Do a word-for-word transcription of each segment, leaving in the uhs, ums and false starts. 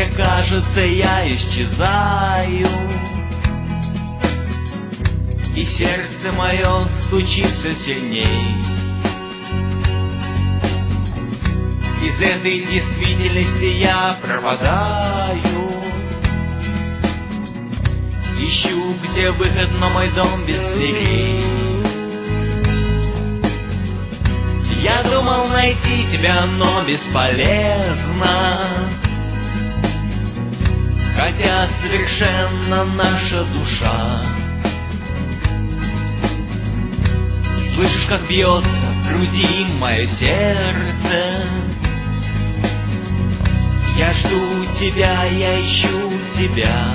мне кажется, я исчезаю, и сердце мое стучится сильней. Из этой действительности я пропадаю, ищу, где выход, но мой дом без дверей. Я думал найти тебя, но бесполезно, хотя совершенно наша душа. Слышишь, как бьется в груди мое сердце? Я жду тебя, я ищу тебя.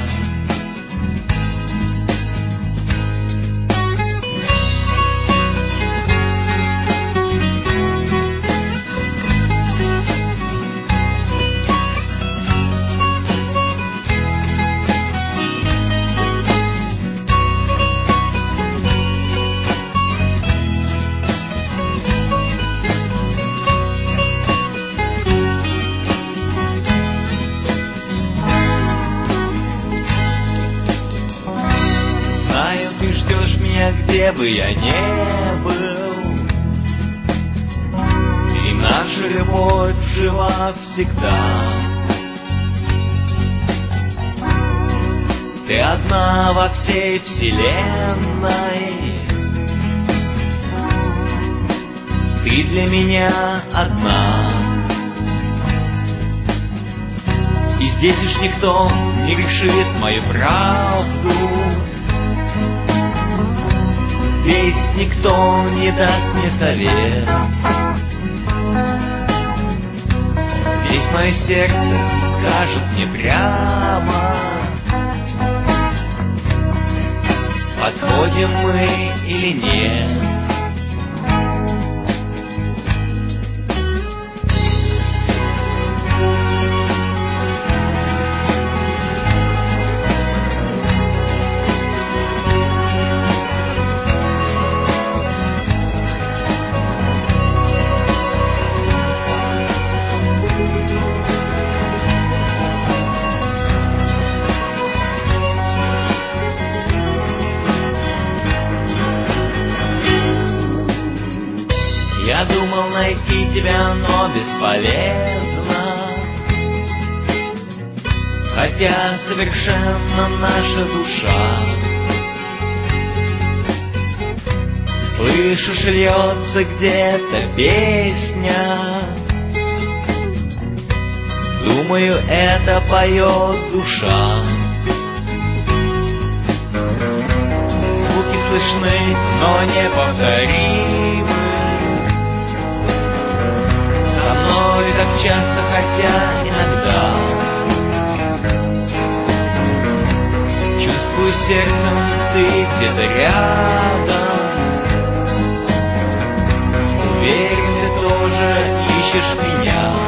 Где бы я ни был, и наша любовь жива всегда. Ты одна во всей вселенной, ты для меня одна. И здесь уж никто не решит мою правду, здесь никто не даст мне совет. Здесь мое сердце скажет мне прямо, подходим мы или нет. Я думал найти тебя, но бесполезно, хотя совершенно наша душа. Слышишь, льется где-то песня, думаю, это поет душа. Звуки слышны, но неповторимы, так часто, хотя иногда чувствую сердцем, ты где-то рядом. Уверен, ты тоже ищешь меня.